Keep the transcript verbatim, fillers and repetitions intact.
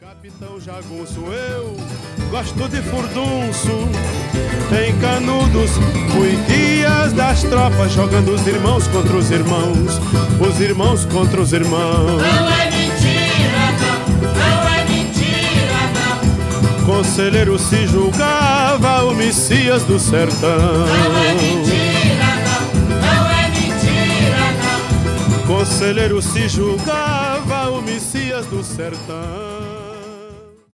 Capitão Jagunço, eu gosto de furdunço. Em Canudos fui guias das tropas, jogando os irmãos contra os irmãos, os irmãos contra os irmãos. Não é mentira, não, não é mentira, não. Conselheiro se julgava o Messias do sertão. Não é mentira, não, não é mentira, não. Conselheiro se julgava o Messias do sertão.